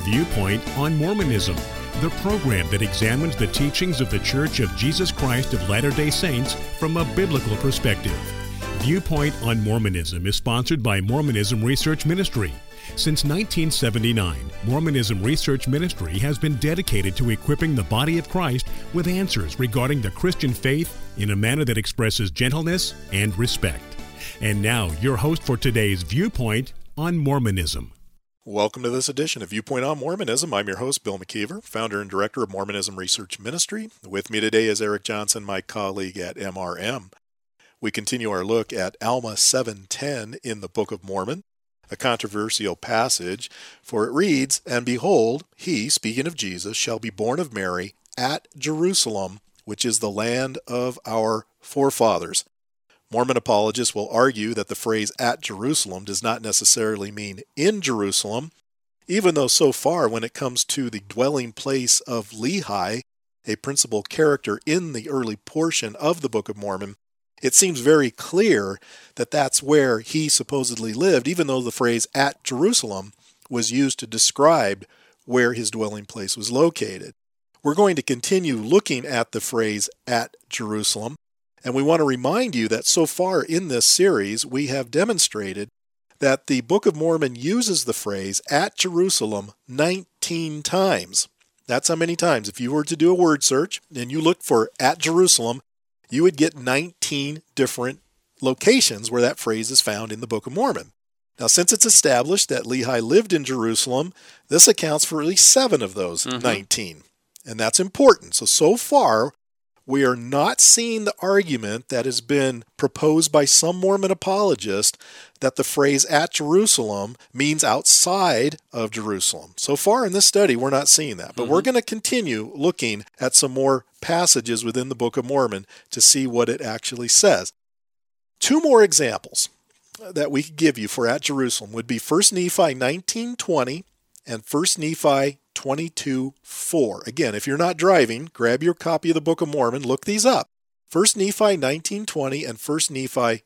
Viewpoint on Mormonism, the program that examines the teachings of the Church of Jesus Christ of Latter-day Saints from a biblical perspective. Viewpoint on Mormonism is sponsored by Mormonism Research Ministry. Since 1979, Mormonism Research Ministry has been dedicated to equipping the body of Christ with answers regarding the Christian faith in a manner that expresses gentleness and respect. And now, your host for today's Viewpoint on Mormonism. Welcome to this edition of Viewpoint on Mormonism. I'm your host, Bill McKeever, founder and director of Mormonism Research Ministry. With me today is Eric Johnson, my colleague at MRM. We continue our look at Alma 7:10 in the Book of Mormon, a controversial passage, for it reads, "And behold, he," speaking of Jesus, "shall be born of Mary at Jerusalem, which is the land of our forefathers." Mormon apologists will argue that the phrase "at Jerusalem" does not necessarily mean in Jerusalem, even though so far when it comes to the dwelling place of Lehi, a principal character in the early portion of the Book of Mormon, it seems very clear that that's where he supposedly lived, even though the phrase "at Jerusalem" was used to describe where his dwelling place was located. We're going to continue looking at the phrase "at Jerusalem," and we want to remind you that so far in this series, we have demonstrated that the Book of Mormon uses the phrase "at Jerusalem" 19 times. That's how many times. If you were to do a word search and you looked for "at Jerusalem," you would get 19 different locations where that phrase is found in the Book of Mormon. Now, since it's established that Lehi lived in Jerusalem, this accounts for at least 7 of those 19. And that's important. So far, we are not seeing the argument that has been proposed by some Mormon apologists that the phrase "at Jerusalem" means outside of Jerusalem. So far in this study, we're not seeing that. But we're going to continue looking at some more passages within the Book of Mormon to see what it actually says. 2 more examples that we could give you for "at Jerusalem" would be 1 Nephi 19:20 and 1 Nephi 22:4. Again, if you're not driving, grab your copy of the Book of Mormon, look these up. 1 Nephi 19:20 and 1 Nephi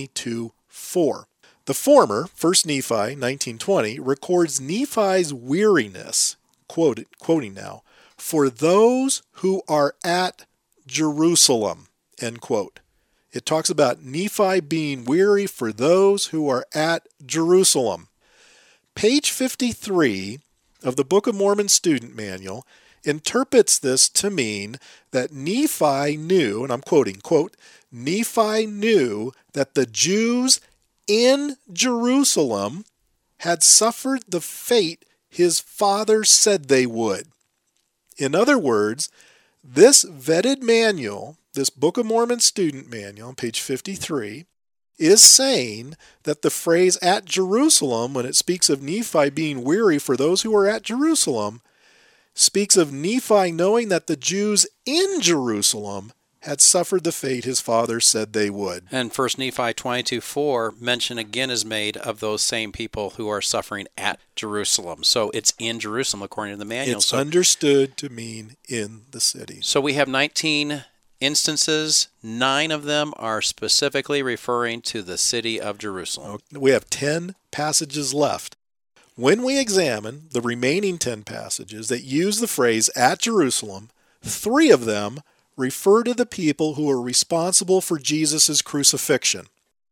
22:4. The former, 1 Nephi 19:20, records Nephi's weariness, quoting now, "for those who are at Jerusalem," end quote. It talks about Nephi being weary for those who are at Jerusalem. Page 53 of the Book of Mormon Student Manual interprets this to mean that Nephi knew, and I'm quoting, quote, "Nephi knew that the Jews in Jerusalem had suffered the fate his father said they would." In other words, this vetted manual, this Book of Mormon Student Manual on page 53, is saying that the phrase "at Jerusalem," when it speaks of Nephi being weary for those who are at Jerusalem, speaks of Nephi knowing that the Jews in Jerusalem had suffered the fate his father said they would. And 1 Nephi 22:4, mention again is made of those same people who are suffering at Jerusalem. So it's in Jerusalem according to the manual. It's understood to mean in the city. So we have 19 instances. 9 of them are specifically referring to the city of Jerusalem. We have 10 passages left. When we examine the remaining 10 passages that use the phrase "at Jerusalem," 3 of them refer to the people who are responsible for Jesus' crucifixion.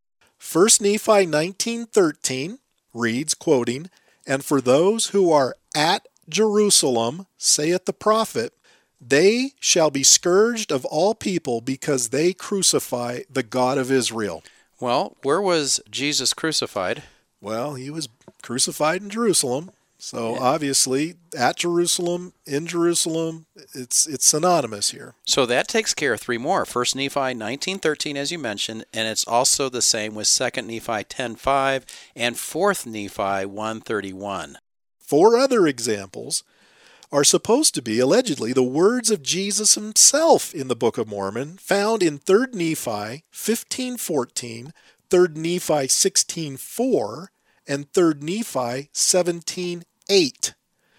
1 Nephi 19:13 reads, quoting, "And for those who are at Jerusalem, saith the prophet, they shall be scourged of all people because they crucify the God of Israel." Well, where was Jesus crucified? Well, he was crucified in Jerusalem. So obviously, at Jerusalem, in Jerusalem, it's synonymous here. So that takes care of 3 more. 1 Nephi 19:13, as you mentioned, and it's also the same with 2 Nephi 10:5 and 4 Nephi 1:31. 4 other examples are supposed to be, allegedly, the words of Jesus himself in the Book of Mormon, found in 3 Nephi 15:14, 3 Nephi 16:4, and 3 Nephi 17:8.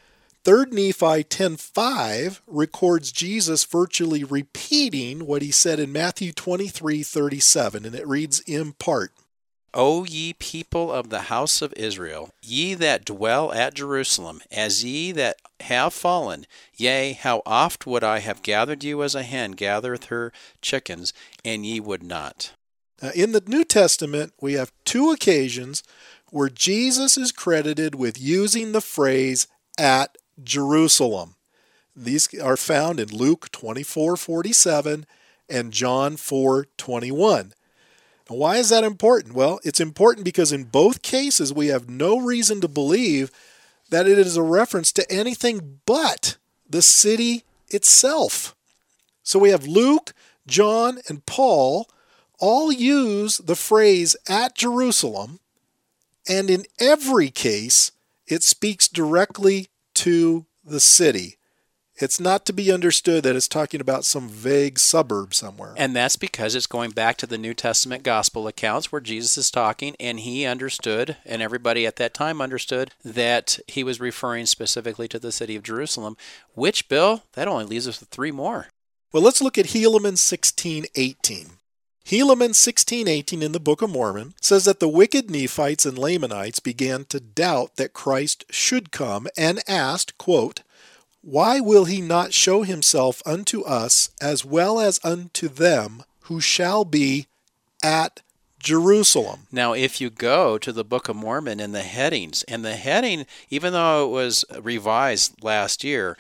3 Nephi 10:5 records Jesus virtually repeating what he said in Matthew 23:37, and it reads in part, O ye people of the house of Israel, ye that dwell at Jerusalem, as ye that have fallen, yea, how oft would I have gathered you as a hen gathereth her chickens, and ye would not. Now, in the New Testament, we have two occasions where Jesus is credited with using the phrase at Jerusalem. These are found in Luke 24:47 and John 4:21. Now, why is that important? Well, it's important because in both cases we have no reason to believe that it is a reference to anything but the city itself. So we have Luke, John, and Paul all use the phrase at Jerusalem, and in every case it speaks directly to the city. It's not to be understood that it's talking about some vague suburb somewhere. And that's because it's going back to the New Testament gospel accounts where Jesus is talking, and he understood, and everybody at that time understood, that he was referring specifically to the city of Jerusalem, which, Bill, that only leaves us with three more. Well, let's look at Helaman 16:18. Helaman 16:18 in the Book of Mormon says that the wicked Nephites and Lamanites began to doubt that Christ should come and asked, quote, "Why will he not show himself unto us as well as unto them who shall be at Jerusalem?" Now, if you go to the Book of Mormon in the headings, and the heading, even though it was revised last year,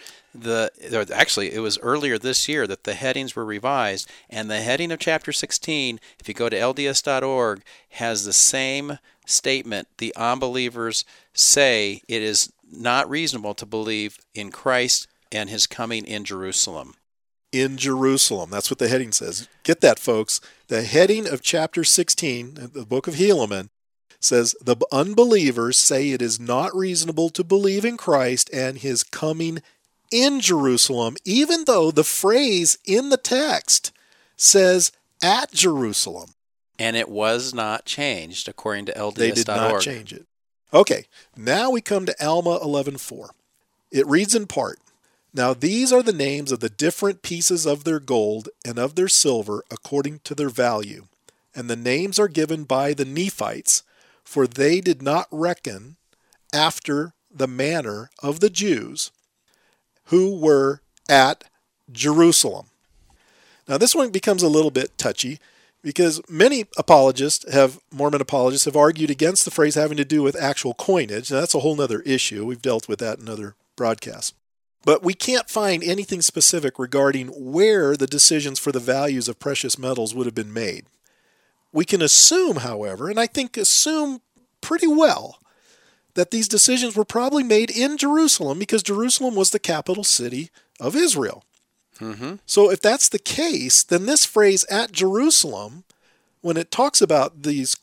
it was earlier this year that the headings were revised, and the heading of chapter 16, if you go to lds.org, has the same statement. The unbelievers say it is not reasonable to believe in Christ and his coming in Jerusalem. In Jerusalem. That's what the heading says. Get that, folks. The heading of chapter 16, the book of Helaman, says the unbelievers say it is not reasonable to believe in Christ and his coming in Jerusalem, even though the phrase in the text says at Jerusalem. And it was not changed according to LDS.org. They did not change it. Okay, now we come to Alma 11:4. It reads in part, "Now these are the names of the different pieces of their gold and of their silver according to their value. And the names are given by the Nephites, for they did not reckon after the manner of the Jews who were at Jerusalem." Now this one becomes a little bit touchy, because many Mormon apologists have argued against the phrase having to do with actual coinage. Now, that's a whole other issue. We've dealt with that in other broadcasts. But we can't find anything specific regarding where the decisions for the values of precious metals would have been made. We can assume, however, and I think assume pretty well, that these decisions were probably made in Jerusalem because Jerusalem was the capital city of Israel. Mm-hmm. So if that's the case, then this phrase at Jerusalem, when it talks about this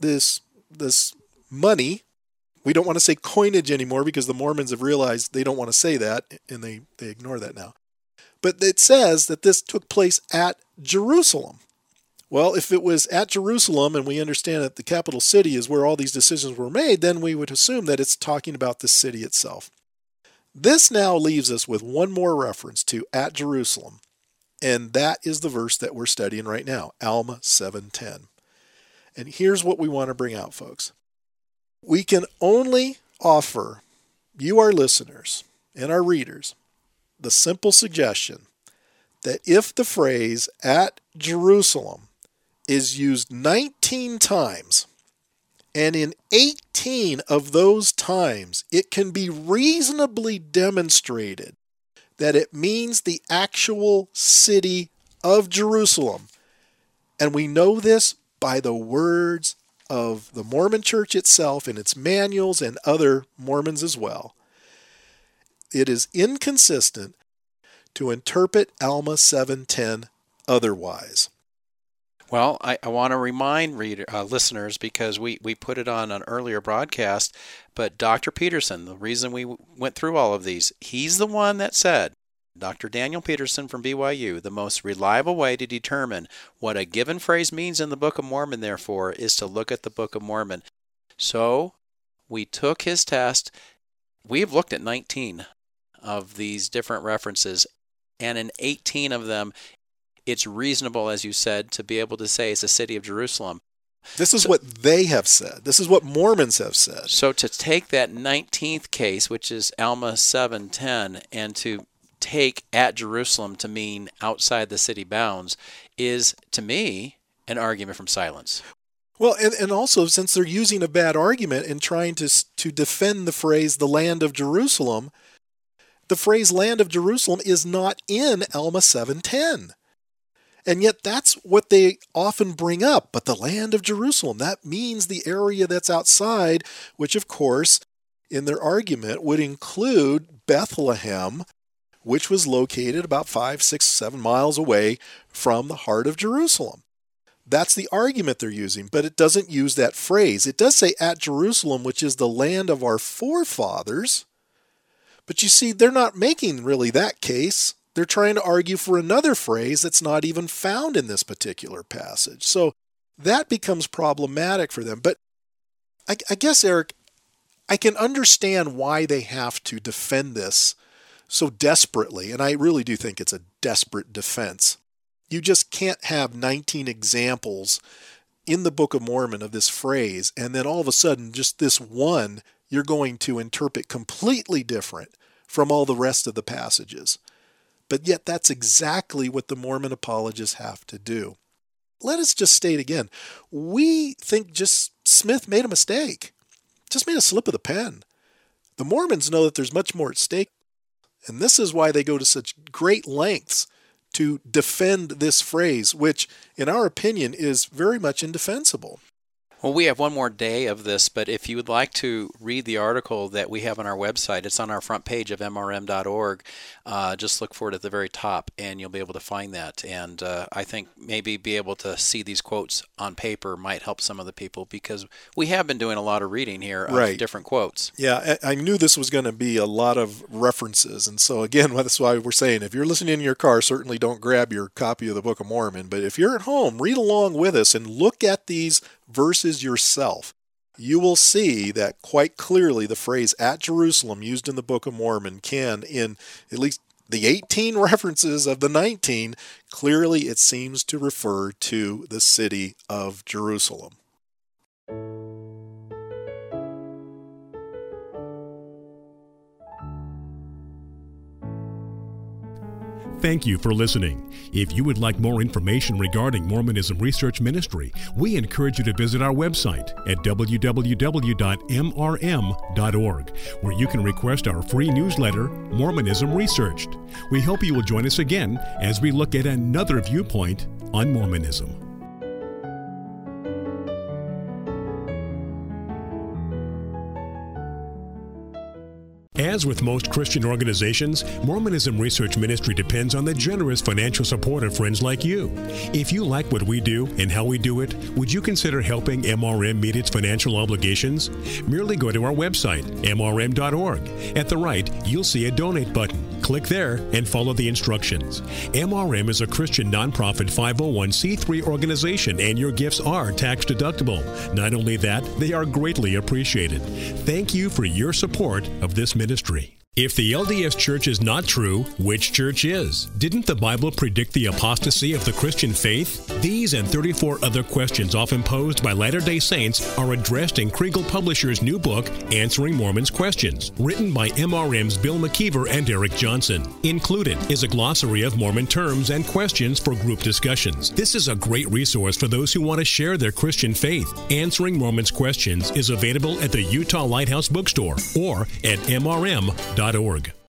money, we don't want to say coinage anymore because the Mormons have realized they don't want to say that, and they ignore that now. But it says that this took place at Jerusalem. Well, if it was at Jerusalem, and we understand that the capital city is where all these decisions were made, then we would assume that it's talking about the city itself. This now leaves us with one more reference to at Jerusalem, and that is the verse that we're studying right now, Alma 7:10. And here's what we want to bring out, folks. We can only offer you, our listeners, and our readers, the simple suggestion that if the phrase at Jerusalem is used 19 times, and in 18 of those times, it can be reasonably demonstrated that it means the actual city of Jerusalem. And we know this by the words of the Mormon Church itself in its manuals and other Mormons as well. It is inconsistent to interpret Alma 7:10 otherwise. Well, I want to remind listeners, because we put it on an earlier broadcast, but Dr. Peterson, the reason we went through all of these, he's the one that said, Dr. Daniel Peterson from BYU, the most reliable way to determine what a given phrase means in the Book of Mormon, therefore, is to look at the Book of Mormon. So we took his test. We've looked at 19 of these different references, and in 18 of them, it's reasonable, as you said, to be able to say it's the city of Jerusalem. This is what they have said. This is what Mormons have said. So to take that 19th case, which is Alma 7:10, and to take at Jerusalem to mean outside the city bounds is, to me, an argument from silence. Well, and also, since they're using a bad argument and trying to defend the phrase the land of Jerusalem, the phrase land of Jerusalem is not in Alma 7:10. And yet that's what they often bring up. But the land of Jerusalem, that means the area that's outside, which of course, in their argument, would include Bethlehem, which was located about 5, 6, 7 miles away from the heart of Jerusalem. That's the argument they're using, but it doesn't use that phrase. It does say at Jerusalem, which is the land of our forefathers. But you see, they're not making really that case. They're trying to argue for another phrase that's not even found in this particular passage. So that becomes problematic for them. But I guess, Eric, I can understand why they have to defend this so desperately, and I really do think it's a desperate defense. You just can't have 19 examples in the Book of Mormon of this phrase, and then all of a sudden, just this one, you're going to interpret completely different from all the rest of the passages. But yet that's exactly what the Mormon apologists have to do. Let us just state again, we think just Smith made a mistake, just made a slip of the pen. The Mormons know that there's much more at stake, and this is why they go to such great lengths to defend this phrase, which, in our opinion, is very much indefensible. Well, we have one more day of this, but if you would like to read the article that we have on our website, it's on our front page of mrm.org. Just look for it at the very top, and you'll be able to find that. And I think maybe be able to see these quotes on paper might help some of the people, because we have been doing a lot of reading here of different quotes. Yeah, I knew this was going to be a lot of references. And so, again, that's why we're saying if you're listening in your car, certainly don't grab your copy of the Book of Mormon. But if you're at home, read along with us and look at these verses yourself. You will see that quite clearly the phrase at Jerusalem used in the Book of Mormon can, in at least the 18 references of the 19, clearly it seems to refer to the city of Jerusalem. Thank you for listening. If you would like more information regarding Mormonism Research Ministry, we encourage you to visit our website at www.mrm.org, where you can request our free newsletter, Mormonism Researched. We hope you will join us again as we look at another viewpoint on Mormonism. As with most Christian organizations, Mormonism Research Ministry depends on the generous financial support of friends like you. If you like what we do and how we do it, would you consider helping MRM meet its financial obligations? Merely go to our website, mrm.org. At the right, you'll see a donate button. Click there and follow the instructions. MRM is a Christian nonprofit 501c3 organization, and your gifts are tax deductible. Not only that, they are greatly appreciated. Thank you for your support of this ministry. If the LDS Church is not true, which church is? Didn't the Bible predict the apostasy of the Christian faith? These and 34 other questions often posed by Latter-day Saints are addressed in Kregel Publishers' new book, Answering Mormons' Questions, written by MRM's Bill McKeever and Eric Johnson. Included is a glossary of Mormon terms and questions for group discussions. This is a great resource for those who want to share their Christian faith. Answering Mormons' Questions is available at the Utah Lighthouse Bookstore or at mrm.org.